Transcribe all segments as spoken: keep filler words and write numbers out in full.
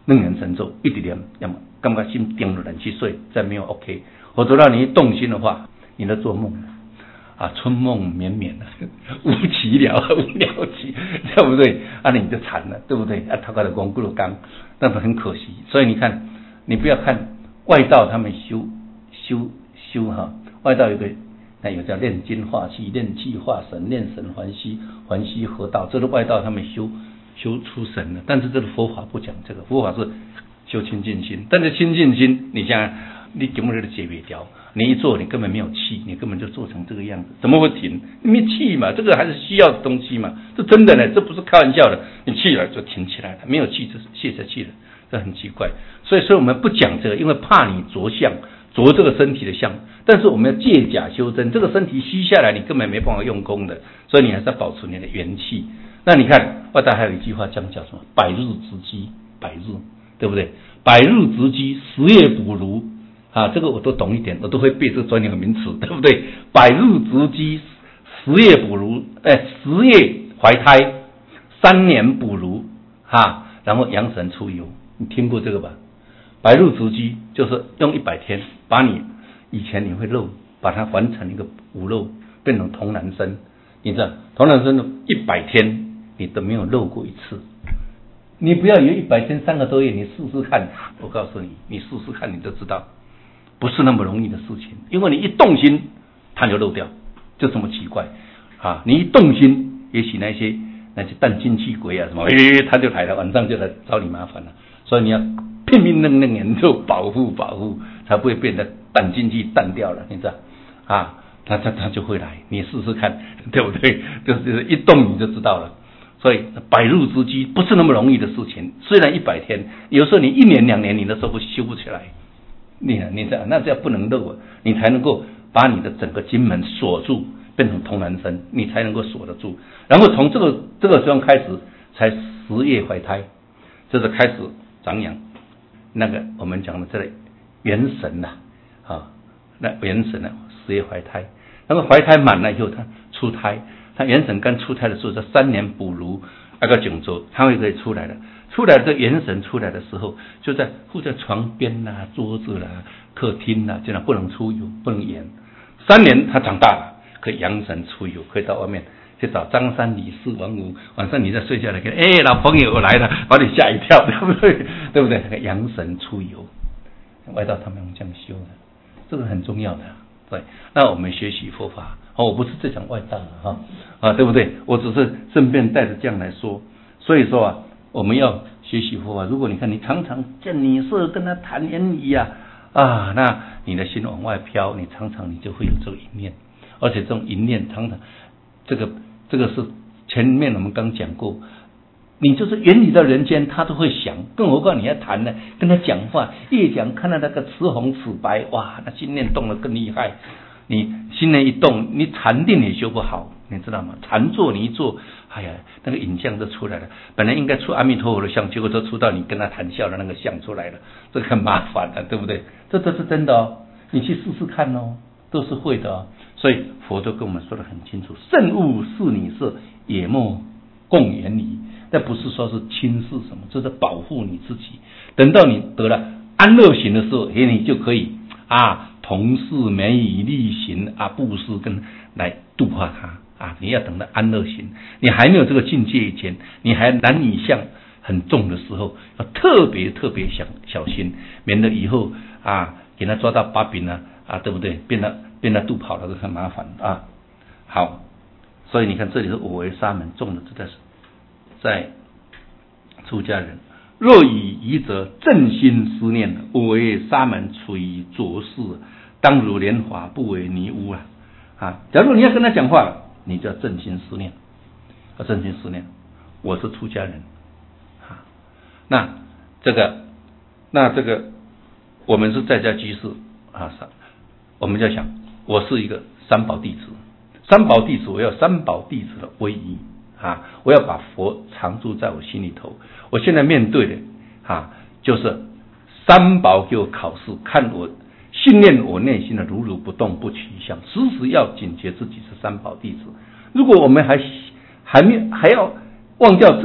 楞严神咒一直念，要么感觉心定了人去睡，再没有 OK， 否则让你一动心的话，你都做梦了啊，春梦绵绵的，无期了，无了期，对不对？啊，你就惨了，对不对？啊，他搞的光顾了刚，那么很可惜。所以你看，你不要看外道他们修修修哈，外道有个那有叫炼精化气、炼气化神、炼神还虚、还虚合道，这是外道他们修修出神了。但是这个佛法不讲这个，佛法是修清净心。但是清净心，你想你根本就解不掉。你一做，你根本没有气，你根本就做成这个样子，怎么会停？没气嘛，这个还是需要的东西嘛，这真的呢，这不是开玩笑的。你气了就停起来了，没有气就泄下去了，这很奇怪。所以说我们不讲这个，因为怕你着相，着这个身体的相。但是我们要借假修真，这个身体虚下来，你根本没办法用功的，所以你还是要保持你的元气。那你看外道还有一句话讲叫什么？百日之机，百日，对不对？百日之机，十夜补如。啊，这个我都懂一点，我都会背这个专有名词，对不对？百日之机，十夜补如，哎，十夜怀胎，三年补如，哈、啊，然后阳神出游，你听过这个吧？百日之机就是用一百天，把你以前你会漏，把它完成一个无漏，变成童男身。你知道，童男身一百天你都没有漏过一次。你不要以为一百天三个多月，你试试看。我告诉你，你试试看，你就知道。不是那么容易的事情，因为你一动心，它就漏掉，就这么奇怪啊！你一动心，也许那些那些淡精气鬼啊什么，诶，他就来了，晚上就来找你麻烦了。所以你要拼命弄弄研究保护保护，才不会变得淡精气淡掉了，你知道啊？他他他就会来，你试试看，对不对？就是一动你就知道了。所以百日之机不是那么容易的事情，虽然一百天，有时候你一年两年你那时候修不起来。你你这样，那这样不能漏啊，你才能够把你的整个经门锁住，变成童男身，你才能够锁得住。然后从这个这个时候开始，才十月怀胎，这是开始长养。那个我们讲的这个元神呐、啊，啊，那元神呢、啊，十月怀胎，然后怀胎满了以后，他出胎，他元神刚出胎的时候，这三年补如那个九州，他会可以出来的。出来的元神出来的时候，就在附在床边啦、啊、桌子啦、啊、客厅啦、啊，这样不能出游，不能演。三年他长大了，可以阳神出游，可以到外面去找张三李四王五。晚上你再睡下来，哎，老朋友我来了，把你吓一跳，对不对？对不对？那个阳神出游，外道他们用这样修的，这个很重要的。对，那我们学习佛法，哦，我不是在讲外道了哈，啊，对不对？我只是顺便带着这样来说，所以说啊。我们要学习佛法，如果你看你常常见女色跟他谈言语啊，啊，那你的心往外飘，你常常你就会有这个一念，而且这种一念常常，这个这个是前面我们刚讲过，你就是远离到人间，他都会想，更何况你要谈呢，跟他讲话，越讲看到那个雌红雌白，哇，那心念动得更厉害，你心念一动，你禅定也修不好。你知道吗？禅坐你一坐，哎呀，那个影像都出来了。本来应该出阿弥陀佛的像，结果都出到你跟他谈笑的那个像出来了，这个很麻烦的，对不对？这都是真的哦，你去试试看哦，都是会的哦。所以佛都跟我们说得很清楚：慎勿视女色，也莫共言语。那不是说是轻视什么，这是保护你自己。等到你得了安乐行的时候，哎，你就可以啊，同事美以力行啊，布施跟来度化他。啊，你要等到安乐行，你还没有这个境界以前，你还男女相很重的时候，要特别特别想小心，免得以后啊给他抓到把柄了啊，对不对？变得变得渡跑了，都很麻烦啊。好，所以你看这里是我为沙门重的，这在在出家人，若以疑则正心思念，我为沙门处于浊世，当如莲华，不为泥污啊。啊，假如你要跟他讲话了。你就要正心思念，要正心思念，我是出家人，啊，那这个，那这个，我们是在家居士啊，我们就想，我是一个三宝弟子，三宝弟子，我要三宝弟子的威仪啊，我要把佛常住在我心里头。我现在面对的啊，就是三宝给我考试，看我。训练我内心的如如不动不取向，时时要警觉自己是三宝弟子。如果我们还还没还要忘掉这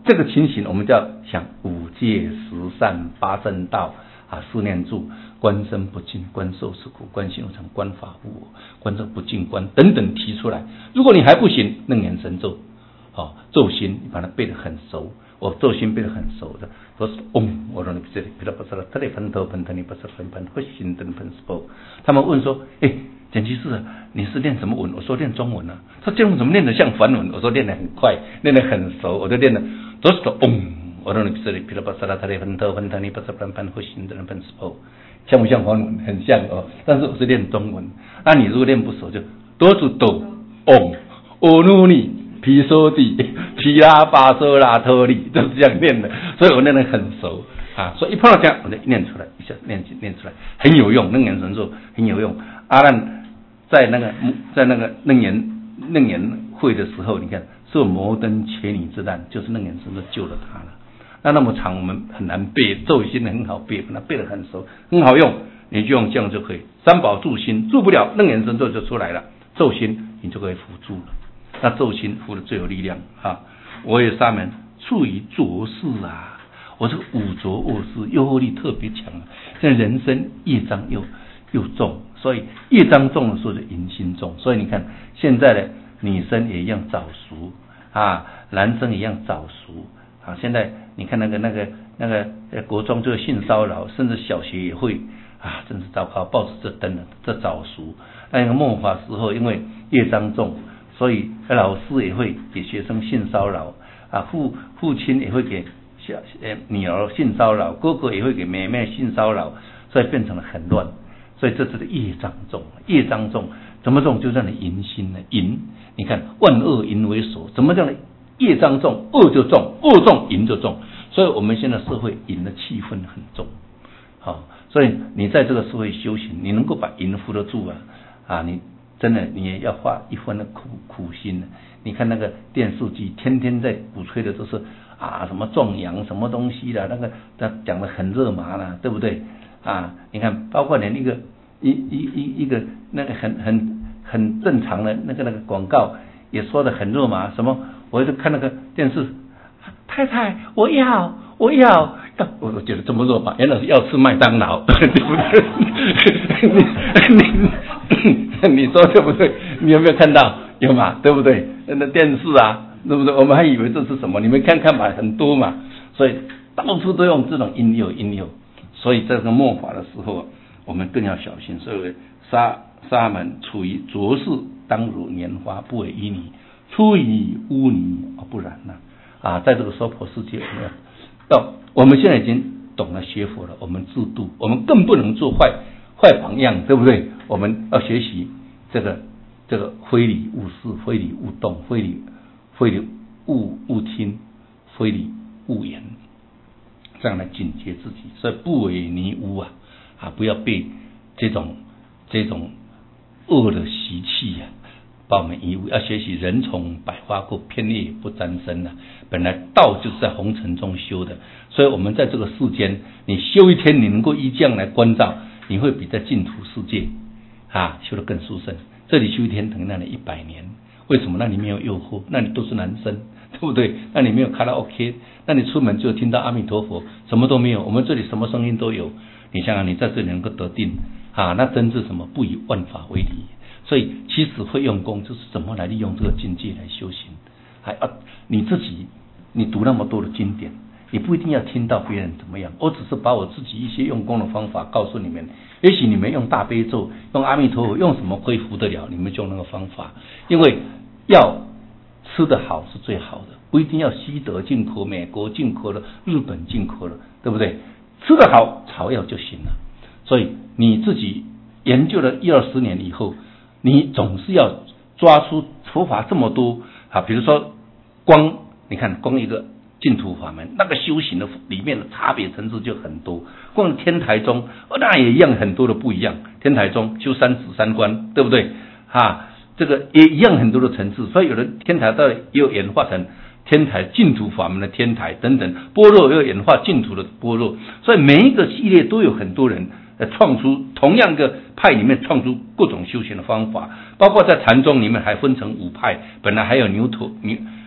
这个情形，我们就要想五戒十善八正道啊，四念住，观身不净，观受是苦，观心无常，观法无我，观这不净观等等提出来。如果你还不行，楞严神咒，哦，咒心你把它背得很熟。我咒心背得很熟的，都是嗡，我让你这里噼里啪啦，特里喷头喷特里不是喷喷，不行等喷是不。他们问说，哎，简居士，你是练什么文？我说练中文啊。他中文怎么练得像梵文？我说练得很快，练得很熟，我就练得都是嗡，我让你这里噼里啪啦，特里喷头喷特里不是喷喷，不行等喷是不。像不像梵文？很像哦，但是我是练中文。那你如果练不熟，就多主抖嗡，欧努尼。毗娑地、毗拉巴娑拉托利，就是这样念的，所以我念得很熟啊。所以一碰到这样，我就念出来，一下念念出来，很有用。楞严神咒很有用。阿难在那个在那个楞严楞严会的时候，你看受摩登伽女之难，就是楞严神咒救了他了。那那么长我们很难背，咒心很好背，把它背得很熟，很好用，你就用这样就可以。三宝助心，助不了，楞严神咒就出来了，咒心你就可以辅助了。那咒心辅的最有力量啊！我也沙门处于浊世啊，我这个五浊恶世诱惑力特别强啊。现在人生业障又又重，所以业障重的时候就淫心重。所以你看现在的女生也一样早熟啊，男生一样早熟啊。现在你看那个那个那个国中就性骚扰，甚至小学也会啊，真是糟糕！报纸这登了，这早熟。那个末法时候，因为业障重。所以老师也会给学生性骚扰啊，父父亲也会给小呃女儿性骚扰，哥哥也会给妹妹性骚扰，所以变成了很乱。所以这是业障重，业障重怎么重？就让你淫心呢？淫，你看万恶淫为首，怎么叫呢？业障重，恶就重，恶重淫就重。所以我们现在社会淫的气氛很重，好、哦，所以你在这个社会修行，你能够把淫扶得住啊啊你。真的，你也要花一分的苦苦心。你看那个电视剧，天天在鼓吹的都是啊什么壮阳什么东西的，那个他讲的很热麻了，对不对？啊，你看，包括连一个一一一一个那个很很很正常的那个那个广告也说的很热麻，什么？我就看那个电视，太太，我要我要。我觉得这么热嘛，原来是要吃麦当劳，对不对？你你你说对不对？你有没有看到？有嘛？对不对？那电视啊，对不对？我们还以为这是什么？你们看看嘛，很多嘛，所以到处都用这种音诱音诱，所以这个末法的时候，我们更要小心。所以沙沙门处于浊世，当如拈花，不为淤泥；出于污泥而不染呐、啊。啊，在这个娑婆世界，我们到我们现在已经懂了学佛了，我们自度，我们更不能做坏坏榜样，对不对？我们要学习这个这个非礼勿视，非礼勿动，非礼非礼勿勿听，非礼勿言，这样来警戒自己。所以不为泥污啊啊，不要被这种这种恶的习气啊把我们遗误。要学习人从百花过，偏劣不沾身啊。本来道就是在红尘中修的，所以我们在这个世间，你修一天，你能够依这样来关照，你会比在净土世界啊修得更殊胜。这里修一天等于那里一百年，为什么？那里没有诱惑，那里都是男生，对不对？那里没有卡拉 OK， 那你出门就听到阿弥陀佛，什么都没有。我们这里什么声音都有，你想想，你在这里能够得定啊，那真是什么？不以万法为理。所以其实会用功，就是怎么来利用这个境界来修行。还啊，你自己，你读那么多的经典，你不一定要听到别人怎么样，我只是把我自己一些用功的方法告诉你们。也许你们用大悲咒，用阿弥陀佛，用什么可以服得了，你们就用那个方法。因为要吃得好是最好的，不一定要西德进口、美国进口的、日本进口的，对不对？吃得好，草药就行了。所以你自己研究了一二十年以后，你总是要抓出佛法这么多啊，比如说光，你看光一个净土法门，那个修行的里面的差别层次就很多。光天台宗，那也一样很多的不一样。天台宗修三止三观，对不对？啊，这个也一样很多的层次。所以有的天台道也有演化成天台净土法门的天台等等，般若又演化净土的般若。所以每一个系列都有很多人创出同样一个派里面创出各种修行的方法，包括在禅宗里面还分成五派，本来还有牛头牛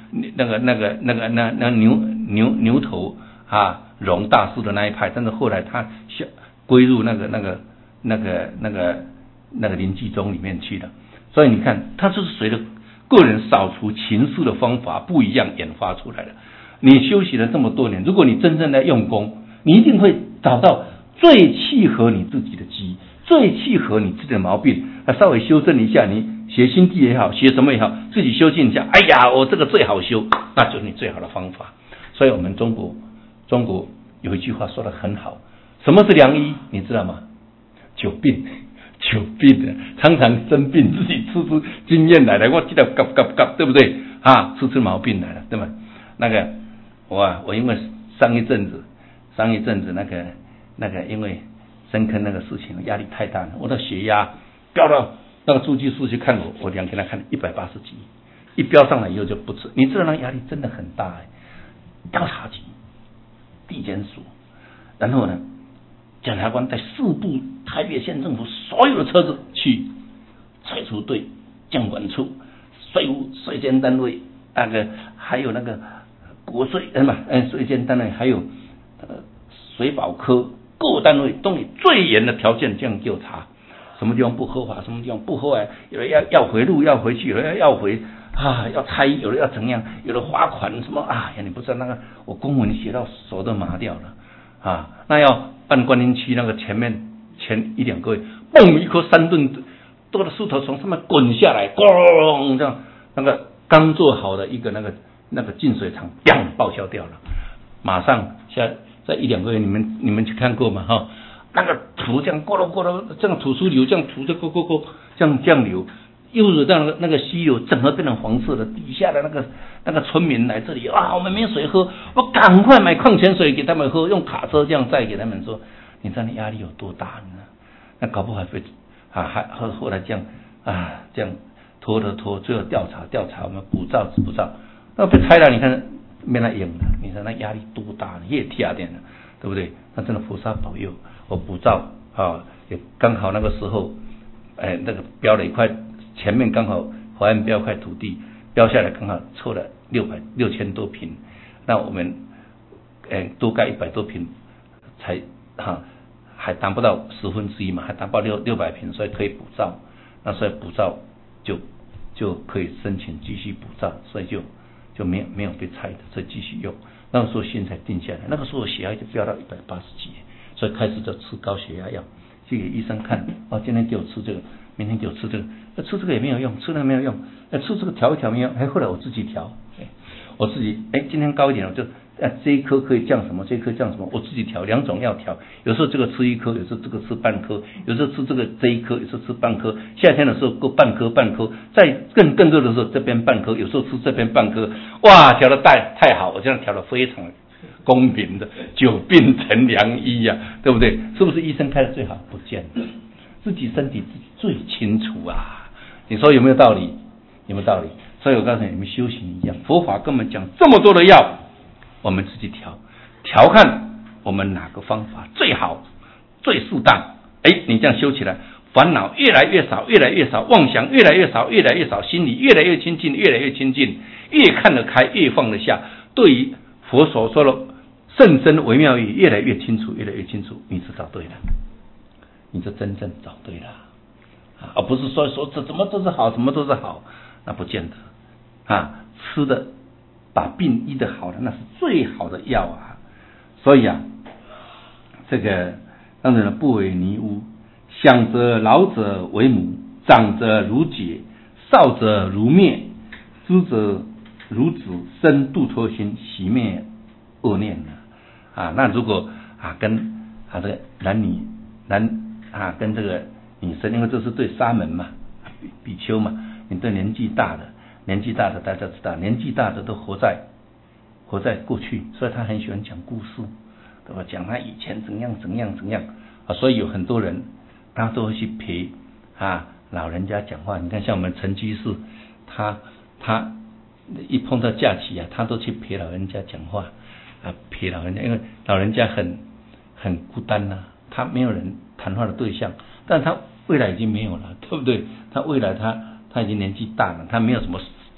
那个那个那个那那牛牛牛头啊荣大师的那一派，但是后来他归入那个那个那个那个那个临济宗里面去了。所以你看，他就是随着个人扫除情绪的方法不一样演发出来的。你修习了这么多年，如果你真正的用功，你一定会找到最契合你自己的机，最契合你自己的毛病，啊，稍微修正一下，你学心地也好，学什么也好，自己修正一下，哎呀，我这个最好修，那就是你最好的方法。所以我们中国中国有一句话说得很好，什么是良医？你知道吗？久病。久病的，常常生病，自己吃出经验来了，我记得嘎嘎嘎，对不对啊？吃出毛病来了，对吗？那个我啊，我因为上一阵子，上一阵子那个那个因为深坑那个事情压力太大了，我的血压飙到那个主治医师去看我，我量给他看一百八十几，一飙上来以后就不吃，你知道那压力真的很大哎。调查局、地检署，然后呢？检察官带四部台北县政府所有的车子去拆除队、监管处、税务税监单位，那个还有那个国税什么呃税监单位，还有呃水保科各单位都以最严的条件这样调查，什么地方不合法，什么地方不合法，有的要要回路要回去，有的要回啊要拆，有的要怎样，有的罚款什么啊呀，你不知道那个我公文写到手都麻掉了啊，那要。办观音区那个前面前一两个月，嘣一颗三吨多的树头从上面滚下来，咣这样，那个刚做好的一个那个那个净水厂，砰报销掉了。马上下在一两个月，你们你们去看过吗？哈，那个土这样咕噜咕噜，这样土石流这样土就咕咕咕这样降流，又惹到那个那个溪流整个变成黄色的，底下的那个那个村民来这里啊，我们没水喝，我赶快买矿泉水给他们喝，用卡车这样载给他们说，你知道那压力有多大呢？那搞不好还会啊，还后后来这样啊，这样拖拖拖，最后调查调查，我们补照补照，那被拆了，你看没那赢了，你说那压力多大呢？也贴点了，对不对？那真的菩萨保佑，我补照啊，也刚好那个时候，哎，那个标了一块。前面刚好华安标块土地标下来，刚好凑了六百六千多坪，那我们呃多盖一百多坪，才哈、啊、还达不到十分之一嘛，还达不到六六百坪，所以可以补照，那所以补照就就可以申请继续补照，所以就就没有没有被拆的，所以继续用。那个时候现在定下来，那个时候血压就飙到一百八十几，所以开始就吃高血压药，去给医生看，哦，今天给我吃这个。明天给我吃这个，那吃这个也没有用，吃那个没有用，那吃这个调一调没有用，哎，后来我自己调，我自己哎今天高一点，我就啊这一颗可以降什么，这一颗降什么，我自己调，两种药调，有时候这个吃一颗，有时候这个吃半颗，有时候吃这个这一颗，有时候吃半颗，夏天的时候够半颗半颗，再更更热的时候这边半颗，有时候吃这边半颗，哇，调的太太好，我这样调的非常公平的，久病成良医呀、啊，对不对？是不是医生开的最好？不见得。自己身体自己最清楚啊！你说有没有道理？有没有道理？所以我告诉你，你们修行一样，佛法跟我们讲这么多的药，我们自己调，调看我们哪个方法最好、最适当。哎，你这样修起来，烦恼越来越少，越来越少，妄想越来越少，越来越少，心里越来越清净，越来越清净，越看得开，越放得下。对于佛所说的甚深微妙义，越来越清楚，越来越清楚，你是找对了。你就真正找对了，而不是说说这怎么都是好，什么都是好，那不见得啊。吃的把病医得好了，那是最好的药啊。所以啊，这个当然不为泥污，想则老者为母，长者如姐，少者如灭，知者如子，生度脱心，熄灭恶念啊。那如果啊跟啊这个男女男啊，跟这个女生，因为这是对沙门嘛，比比丘嘛，你对年纪大的，年纪大的大家知道，年纪大的都活在活在过去，所以他很喜欢讲故事，对吧？讲他以前怎样怎样怎样啊，所以有很多人他都会去陪啊老人家讲话。你看，像我们陈居士，他他一碰到假期啊，他都去陪老人家讲话啊，陪老人家，因为老人家很很孤单呐、啊，他没有人谈话的对象，但他未来已经没有了，对不对？他未来他他已经年纪大了，他没有什么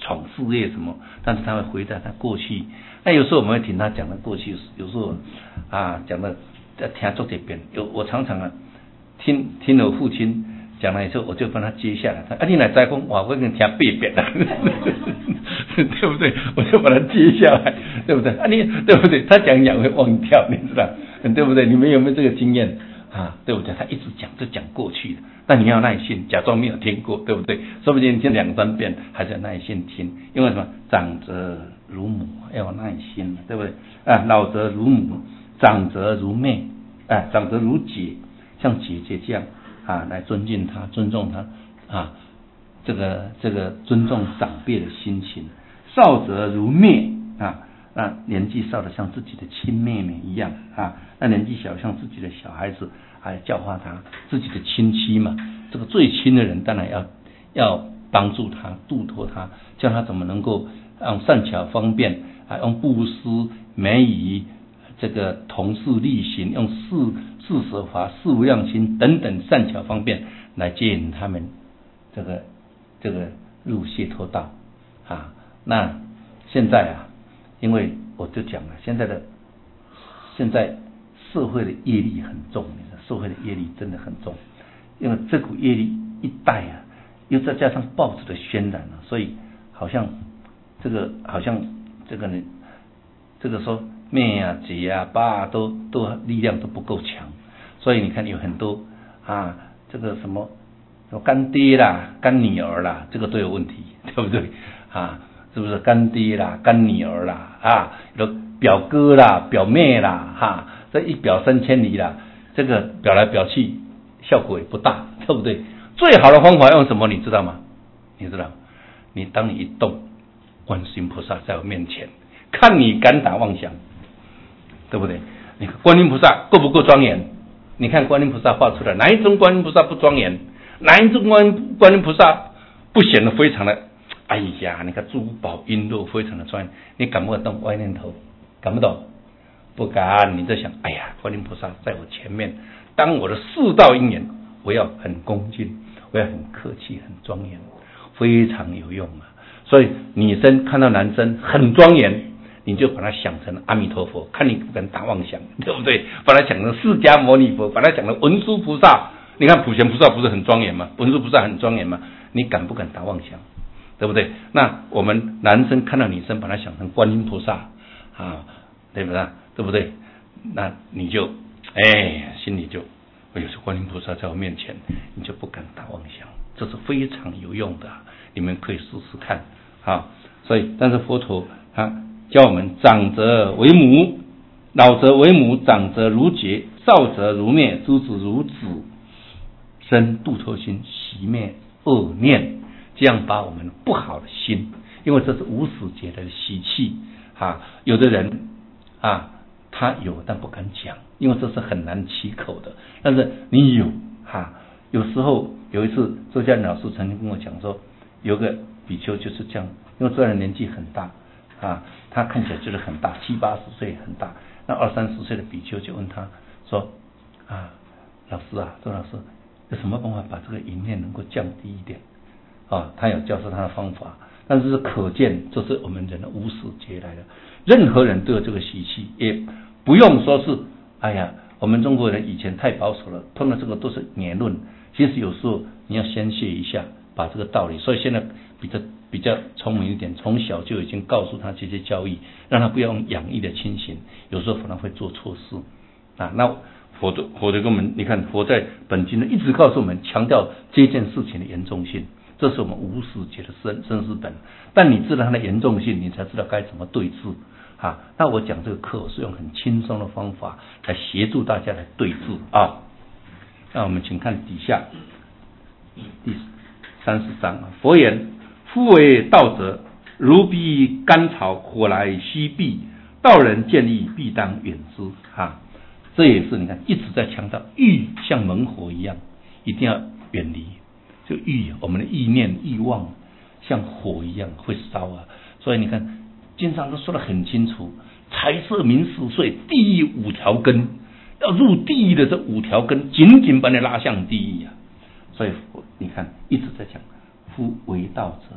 闯事业什么，但是他会回答他过去。那有时候我们会听他讲的过去，有时候啊讲的听做这边，有我常常啊听听我父亲讲了以后，我就帮他接下来。啊，你来再讲，我会跟听八遍啦，对不对？我就把它接下来，对不对？啊，你对不对？他讲讲会忘掉，你知道，对不对？你们有没有这个经验啊？对不对？他一直讲就讲过去的，但你要耐心，假装没有听过，对不对？说不定你听两三遍，还是要耐心听，因为什么？长者如母，要有耐心，对不对？啊，老者如母，长者如妹，啊，长者如姐，像姐姐这样啊，来尊敬她，尊重她啊，这个这个尊重长辈的心情。少者如妹啊，那年纪少的像自己的亲妹妹一样啊，那年纪小像自己的小孩子，还教化他，自己的亲戚嘛，这个最亲的人当然要要帮助他，度脱他，教他怎么能够用善巧方便啊，用布施、美语、这个同事力行，用四四舍法、四无量心等等善巧方便来接引他们这个这个入解脱道啊。那现在啊，因为我就讲了，现在的现在社会的业力很重，社会的业力真的很重，因为这股业力一带啊，又再加上报纸的渲染啊，所以好像这个好像这个呢，这个说妹啊、姐啊、爸啊，都都力量都不够强，所以你看有很多啊，这个什么干爹啦、干女儿啦，这个都有问题，对不对啊？是不是干爹啦、干女儿啦啊？有表哥啦、表妹啦，哈、啊，这一表三千里啦，这个表来表去效果也不大，对不对？最好的方法用什么？你知道吗？你知道？你当你一动，观世音菩萨在我面前，看你敢打妄想，对不对？你看观音菩萨够不够庄严？你看观音菩萨画出来，哪一尊观音菩萨不庄严？哪一尊观音观音菩萨不显得非常的？哎呀，你看珠宝璎珞非常的庄严，你敢不敢动歪念头？敢不懂？不敢。你在想，哎呀，观音菩萨在我前面，当我的四道因缘，我要很恭敬，我要很客气，很庄严，非常有用啊。所以女生看到男生很庄严，你就把他想成阿弥陀佛，看你不敢打妄想，对不对？把他想成释迦牟尼佛，把他想成文殊菩萨。你看普贤菩萨不是很庄严吗？文殊菩萨很庄严吗？你敢不敢打妄想？对不对？那我们男生看到女生，把他想成观音菩萨啊，对不对？对不对？那你就哎，心里就哎呦，是观音菩萨在我面前，你就不敢打妄想，这是非常有用的，你们可以试试看啊。所以，但是佛陀他教我们：长者为母，老者为母，长者如姐，少者如妹，诸子如子，生度脱心，熄灭恶念。这样把我们不好的心，因为这是无始劫来的习气啊。有的人啊，他有但不敢讲，因为这是很难启口的。但是你有啊，有时候有一次周嘉玲老师曾经跟我讲说，有个比丘就是这样，因为这人年纪很大啊，他看起来就是很大，七八十岁很大。那二三十岁的比丘就问他说啊，老师啊，周老师有什么办法把这个淫念能够降低一点？啊，他有教授他的方法，但是可见这是我们人的无始劫来的，任何人都有这个习气，也不用说是哎呀，我们中国人以前太保守了，碰到这个都是言论。其实有时候你要宣泄一下，把这个道理，所以现在比较比较聪明一点，从小就已经告诉他这些教义，让他不要用养义的亲行，有时候可能会做错事啊。那佛的佛的跟我们，你看佛在本经呢一直告诉我们，强调这件事情的严重性。这是我们无始劫的生生死本，但你知道它的严重性，你才知道该怎么对治啊。那我讲这个课，我是用很轻松的方法来协助大家来对治啊。那我们请看底下第三十章啊，佛言：夫为道者，如彼甘草，火来熄必，道人见义，必当远之啊。这也是你看一直在强调，欲像猛火一样，一定要远离。就欲，我们的意念、欲望像火一样会烧啊，所以你看，经常都说得很清楚，财色名食睡，地狱五条根，要入地狱的这五条根，紧紧把你拉向地狱啊。所以你看一直在讲，夫为道者，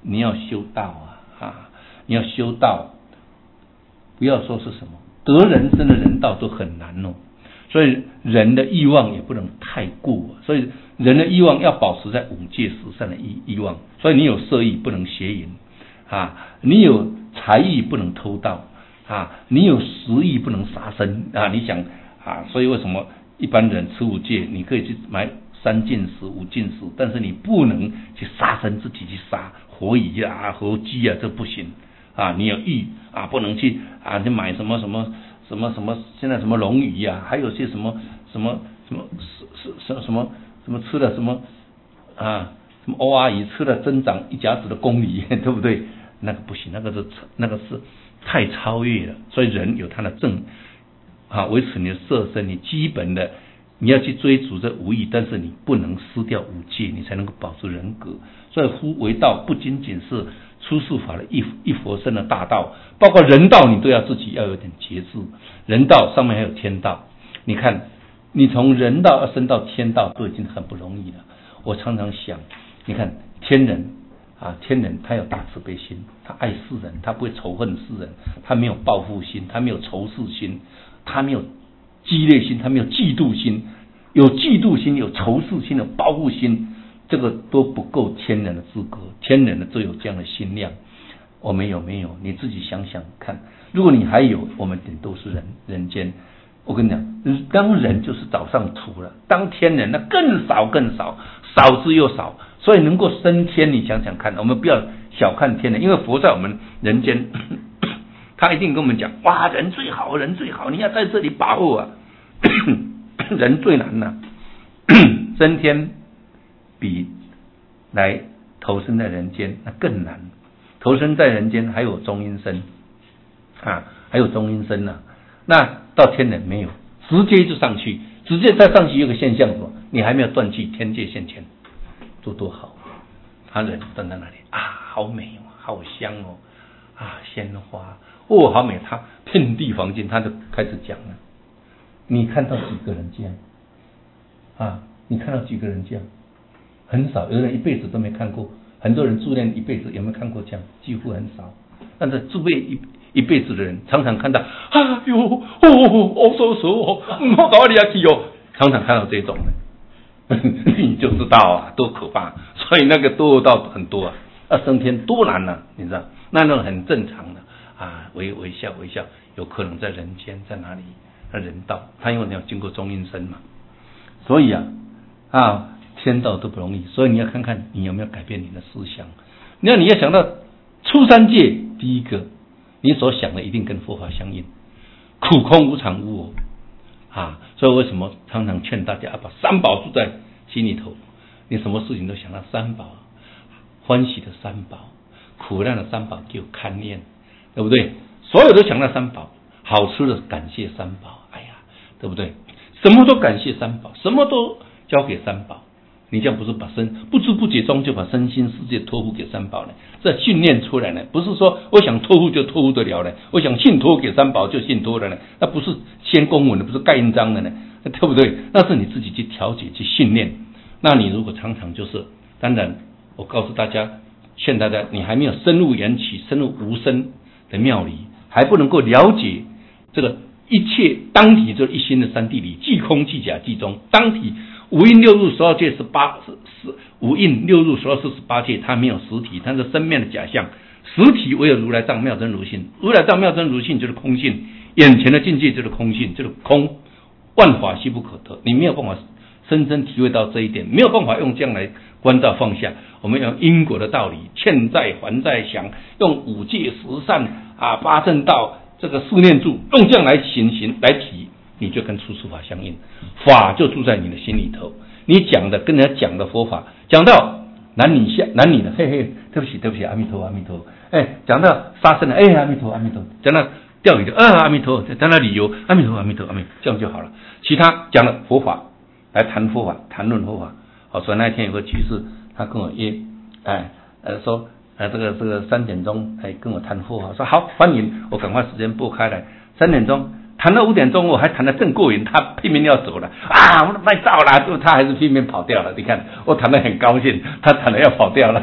你要修道啊啊，你要修道，不要说是什么得人生的人道都很难哦。所以人的欲望也不能太过，所以人的欲望要保持在五戒十善的欲欲望。所以你有色欲不能邪淫啊，你有财欲不能偷盗啊，你有食欲不能杀生啊。你想啊，所以为什么一般人吃五戒，你可以去买三禁食、五禁食，但是你不能去杀生，自己去杀活鱼啊、活鸡啊，这不行啊。你有欲啊，不能去啊，去买什么什么。什么什么现在什么龙鱼呀、啊，还有些什么什么什么什什什么什么吃了什么啊什么欧阿姨吃了增长一甲子的公鱼，对不对？那个不行，那个是那个是太超越了。所以人有他的正啊，维持你的色身，你基本的你要去追逐这五欲，但是你不能失掉五戒，你才能够保持人格。所以夫为道，不仅仅是出世法的一一佛身的大道，包括人道，你都要自己要有点节制。人道上面还有天道，你看，你从人道要升到天道都已经很不容易了。我常常想，你看天人啊，天人他有大慈悲心，他爱世人，他不会仇恨世人，他没有报复心，他没有仇视心，他没有激烈心，他没有嫉妒心。有嫉妒心，有仇视心，有报复心，这个都不够天人的资格。天人的都有这样的心量，我们有没有？你自己想想看。如果你还有，我们顶多是人人间。我跟你讲，当人就是早上土了，当天人那更少更少，少之又少。所以能够升天，你想想看，我们不要小看天人，因为佛在我们人间，他一定跟我们讲，哇，人最好，人最好，你要在这里把握啊。人最难呐、啊，升天比来投身在人间那更难。投身在人间还有中阴身啊，还有中阴身呐、啊。那到天人没有，直接就上去，直接再上去有个现象什么？你还没有断气，天界现前，这多好！他人站在那里啊，好美哦，好香哦，啊，鲜花哦，好美，他遍地黄金，他就开始讲了。你看到几个人这样啊？你看到几个人这样？很少，有人一辈子都没看过。很多人住念一辈子有没有看过这样？几乎很少。但是住念一一辈子的人，常常看到，哎呦，哦，哦，手手哦，唔好搞你下去哦，常常看到这种的，你就知道啊，多可怕。所以那个堕道很多啊，啊，升天多难啊，你知道？那种很正常的啊，微微笑微笑，有可能在人间，在哪里？人道，他因为你要经过中阴身嘛，所以啊啊天道都不容易，所以你要看看你有没有改变你的思想。那你要想到出三界，第一个你所想的一定跟佛法相应，苦空无常无我啊，所以为什么常常劝大家要把三宝住在心里头，你什么事情都想到三宝，欢喜的三宝，苦难的三宝就堪念，对不对？所有都想到三宝，好吃的感谢三宝，哎呀，对不对？什么都感谢三宝，什么都交给三宝，你这样不是把身不知不觉中就把身心世界托付给三宝呢？这训练出来呢，不是说我想托付就托付得了呢，我想信托给三宝就信托了呢，那不是签公文的，不是盖印章的呢，对不对？那是你自己去调节去训练。那你如果常常就是，当然我告诉大家，劝大家，你还没有深入缘起、深入无生的妙理，还不能够了解这个一切当体就是一心的三谛理，即空即假即中。当体五蕴六入十二界十八十五蕴六入十二四十八界，它没有实体，它是生灭的假象。实体唯有如来藏妙真如性，如来藏妙真如性就是空性，眼前的境界就是空性，就是空，万法悉不可得。你没有办法深深体会到这一点，没有办法用这样来观照放下。我们用因果的道理，欠债还债想，用五戒十善啊八正道这个四念住，用这样来行行来体，你就跟出世法相应，法就住在你的心里头。你讲的跟人家讲的佛法，讲到男女下男女的，嘿嘿，对不起对不起，阿弥陀阿弥陀。哎，讲到杀生的，哎阿弥陀阿弥陀。讲到钓鱼的，啊阿弥陀。讲到旅游，阿弥陀阿弥陀阿弥陀，这样就好了。其他讲了佛法，来谈佛法，谈论佛法。好，所以那一天有个居士，他跟我约，哎呃说。呃，这个这个三点钟，哎，跟我谈佛法，说好欢迎，我赶快时间拨开来。三点钟谈到五点钟，我还谈得正过瘾，他拼命要走了啊！我说卖照啦，就他还是拼命跑掉了。你看，我谈得很高兴，他谈得要跑掉了。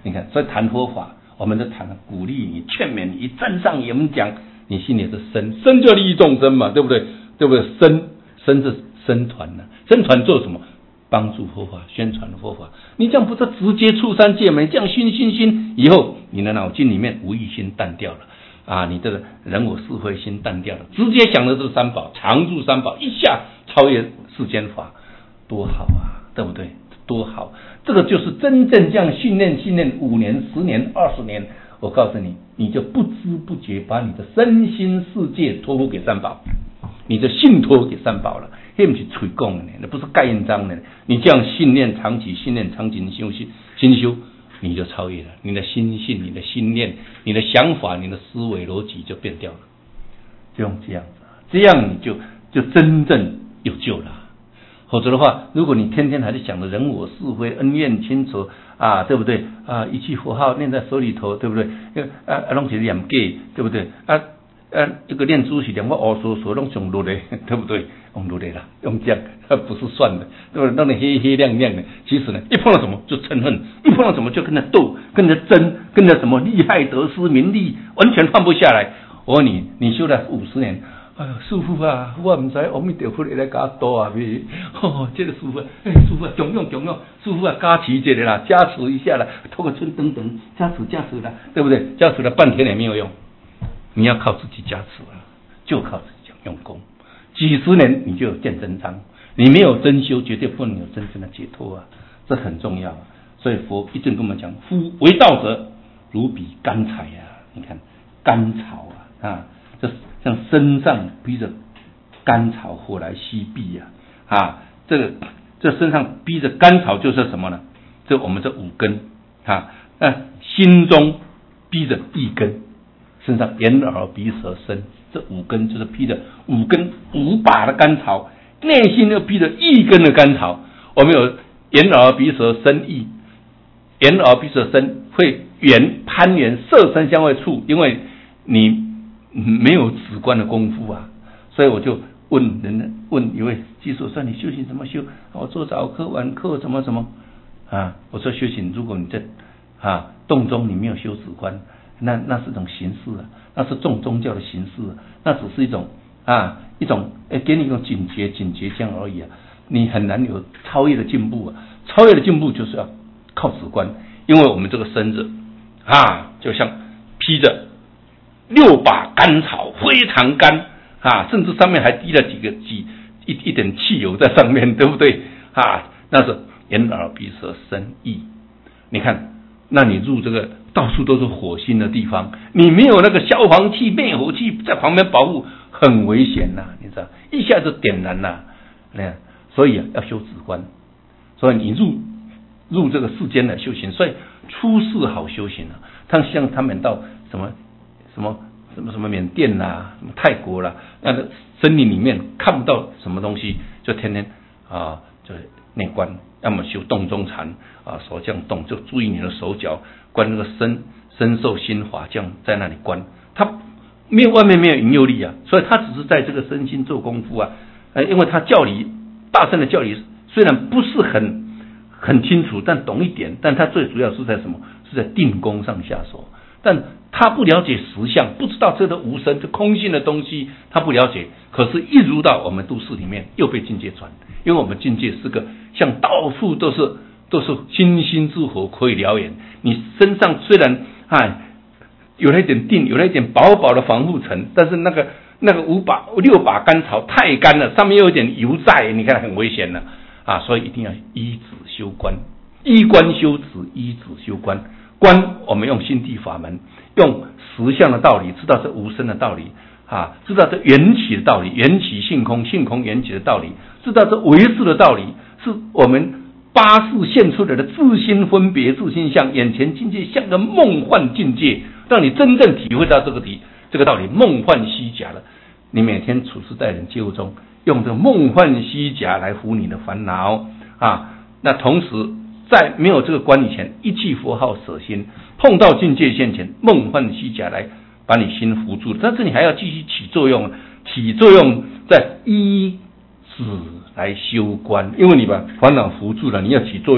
你看，所以谈佛法，我们就谈了鼓励你、劝勉你，站上演讲，你心里是身，身就利益众生嘛，对不对？对不对？身身是僧团呢，僧团做什么？帮助佛法，宣传佛法。你这样不是直接触三界门？这样熏熏熏，以后你的脑筋里面无意心淡掉了啊，你这个人我是非心淡掉了，直接想的是三宝，常住三宝，一下超越世间法，多好啊，对不对？多好！这个就是真正这样训练，训练五年、十年、二十年，我告诉你，你就不知不觉把你的身心世界托付给三宝，你就信托给三宝了。那不是吹讲的，那不是盖印章的。你这样训练长期，训练长期修心心修，你就超越了。你的心性、你的心念、你的想法、你的思维逻辑就变掉了。就用这样子，这样你就就真正有救了。否则的话，如果你天天还是想着人我是非、恩怨亲仇啊，对不对啊？一句佛号念在手里头，对不对？啊啊，拢是念假，对不对？啊啊，这个念珠是连我乌索索拢上落的，对不对？用落的啦，用这样，不是算的，对不对？让你黑黑亮亮的，其实呢，一碰到什么就嗔恨，一碰到什么就跟着斗，跟着争，跟着什么利害得失、名利，完全放不下来。我问你，你修了五十年。哎呀，师父啊，我唔知阿弥陀佛来甲我多啊咪，哦，这个师父，哎，师父啊，强用强用，师父啊，加持这个啦，加持一下啦，拖个春等等，加持加持啦，对不对？加持了半天也没有用，你要靠自己加持啊，就靠自己用功，几十年你就有见真章，你没有真修，绝对不能有真正的解脱啊，这很重要啊。所以佛一直跟我们讲，夫为道者，如比干柴啊，你看甘草啊啊，这。像身上逼着甘草火来熄避呀，啊，这个这身上逼着甘草就是什么呢？这我们这五根啊，那心中逼着一根，身上眼耳鼻舌身这五根就是逼着五根五把的甘草，内心又逼着一根的甘草。我们有眼耳鼻舌身意，眼耳鼻舌身会缘攀缘色身相会处，因为你。没有止观的功夫啊，所以我就问人问一位技术说你修行怎么修？我做早课晚课怎么怎么啊？我说修行，如果你在啊洞中你没有修止观，那那是一种形式啊，那是重宗教的形式、啊，那只是一种啊一种诶给你一种警觉警觉这样而已啊，你很难有超越的进步啊，超越的进步就是要靠止观，因为我们这个身子啊就像披着。六把甘草非常干啊，甚至上面还滴了几个几一一点汽油在上面，对不对啊？那是眼耳鼻舌身意。你看，那你入这个到处都是火星的地方，你没有那个消防器、灭火器在旁边保护，很危险呐、啊，你知道，一下就点燃了。那所以、啊、要修止观，所以你入入这个世间来修行，所以出世好修行啊。他像他们到什么？什么什么什么缅甸啦、啊，什么泰国啦、啊，那个森林里面看不到什么东西，就天天啊就内观，要么修洞中禅啊，手这样动，就注意你的手脚，观那个身身受心法，这样在那里观，他没有外面没有引诱力啊，所以他只是在这个身心做功夫啊，呃，因为他教理大乘的教理虽然不是很很清楚，但懂一点，但他最主要是在什么？是在定功上下手。但他不了解实相，不知道这个无生、这空性的东西，他不了解。可是，一入到我们都市里面，又被境界传，因为我们境界是个像到处都是都是星星之火可以燎原。你身上虽然哎有了一点定，有了一点薄薄的防护层，但是那个那个五把六把甘草太干了，上面又有点油在，你看很危险了啊！所以一定要依止修观，依观修止，依止修观。观我们用心地法门，用实相的道理，知道这无生的道理啊，知道这缘起的道理，缘起性空，性空缘起的道理，知道这唯识的道理，是我们八识现出来的自心分别、自心相，眼前境界像个梦幻境界，让你真正体会到这个题这个道理，梦幻虚假了。你每天处事待人接物中，用这个梦幻虚假来伏你的烦恼啊，那同时。在没有这个观以前，一记佛号舍心，碰到境界现前，梦幻虚假来把你心扶住，但是你还要继续起作用，起作用在依止来修观，因为你把烦恼扶住了，你要起作用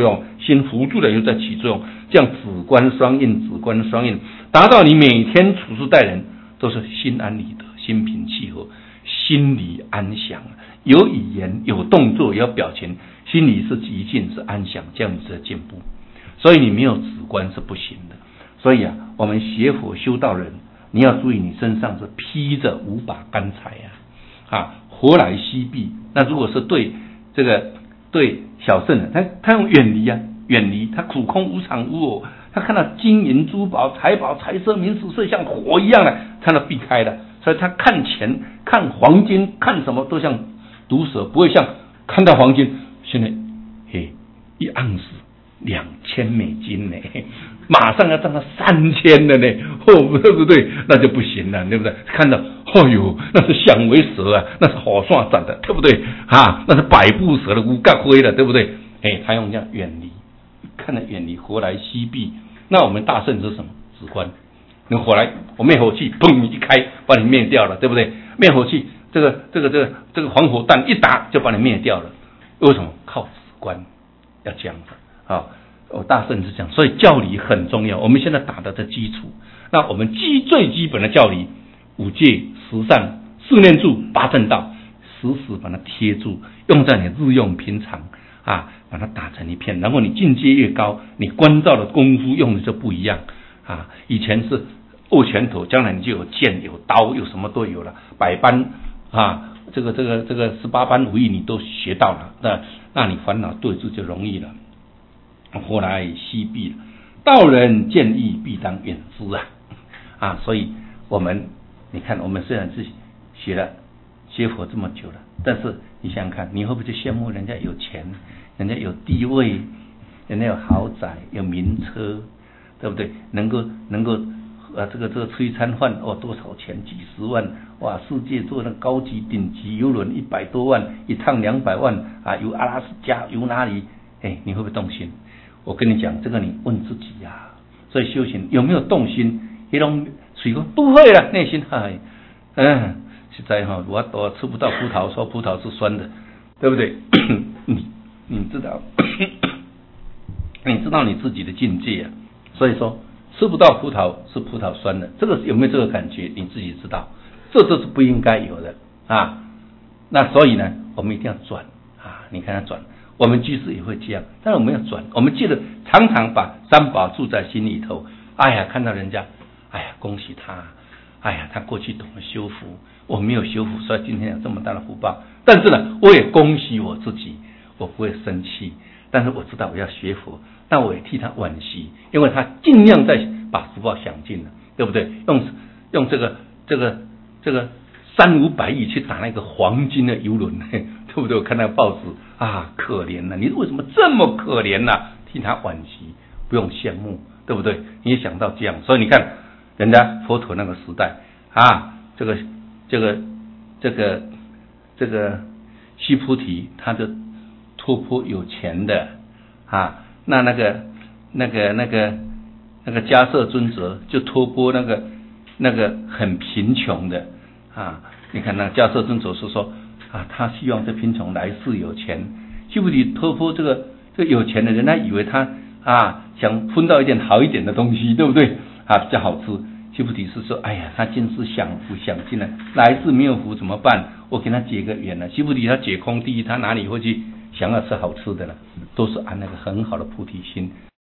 心辅助了又在起作用，这样子观双运，子观双运，达到你每天处事待人都是心安理得，心平气和，心里安详，有语言有动作有表情，心里是极静是安详，这样你才进步。所以你没有止观是不行的。所以啊，我们学佛修道人，你要注意你身上是披着五把干柴啊，啊，活来西避。那如果是对这个对小圣人，他他用远离啊，远离，他苦空无常无我，他看到金银珠宝财宝财色名食睡像火一样的，他都避开了。所以他看钱看黄金看什么都像毒蛇，不会像看到黄金现在嘿一盎司两千美金呢，马上要涨到三千了呢，哦，对不对？那就不行了，对不对？看到，哦呦，那是响尾蛇啊，那是火算长的，对不对？啊，那是百步蛇的乌干灰了，对不对？哎，他用这样远离，看到远离，活来西避。那我们大圣是什么？止观。你火来，我灭火器，砰一开，把你灭掉了，对不对？灭火器，这个这个这个这个防火弹一打就把你灭掉了。为什么？靠止观，要这样子。啊，我大圣是这样，所以教理很重要。我们现在打的这基础，那我们基最基本的教理，五戒、十善、四念住、八正道，时时把它贴住，用在你日用平常啊，把它打成一片。然后你境界越高，你观照的功夫用的就不一样啊。以前是握拳头，将来你就有剑、有刀、有什么都有了，百般啊，这个这个这个十八般武艺你都学到了，那那你烦恼对治就容易了。活来西避，道人见义必当远之啊！啊，所以我们你看，我们虽然是学了学佛这么久了，但是你想想看，你会不会去羡慕人家有钱，人家有地位，人家有豪宅，有名车，对不对？能够能够啊，这个这个吃一餐饭哦，多少钱？几十万哇！世界坐那高级顶级游轮一百多万，一趟两百万啊，游阿拉斯加，游哪里？哎，你会不会动心？我跟你讲，这个你问自己呀、啊。所以修行有没有动心？一种水果不会了，内心嗨，嗯，实在哈，我我吃不到葡萄，说葡萄是酸的，对不对？你你知道，你知道你自己的境界啊。所以说，吃不到葡萄是葡萄酸的，这个有没有这个感觉？你自己知道，这这是不应该有的啊。那所以呢，我们一定要转啊！你看他转。我们居士也会这样，但是我们要转，我们记得常常把三宝住在心里头。哎呀，看到人家，哎呀，恭喜他，哎呀，他过去懂得修福，我没有修福，所以今天有这么大的福报。但是呢，我也恭喜我自己，我不会生气，但是我知道我要学佛，但我也替他惋惜，因为他尽量在把福报享尽了，对不对？用用这个这个这个三五百亿去打那个黄金的游轮，对不对？我看那个报纸啊，可怜了、啊，你为什么这么可怜呢、啊？替他惋惜，不用羡慕，对不对？你也想到这样，所以你看，人家佛陀那个时代啊，这个这个这个这个须菩提，他就托钵有钱的啊，那那个那个那个那个迦叶尊者就托钵那个那个很贫穷的啊，你看那迦叶尊者是说。啊，他希望这贫穷来世有钱，须菩提托钵这个这个有钱的人，他以为他啊想分到一点好一点的东西，对不对？啊，比较好吃。须菩提是说，哎呀，他今世享福享尽了，来世没有福怎么办？我给他结个缘了。须菩提他解空第一，他哪里会去想要吃好吃的呢？都是按那个很好的菩提心。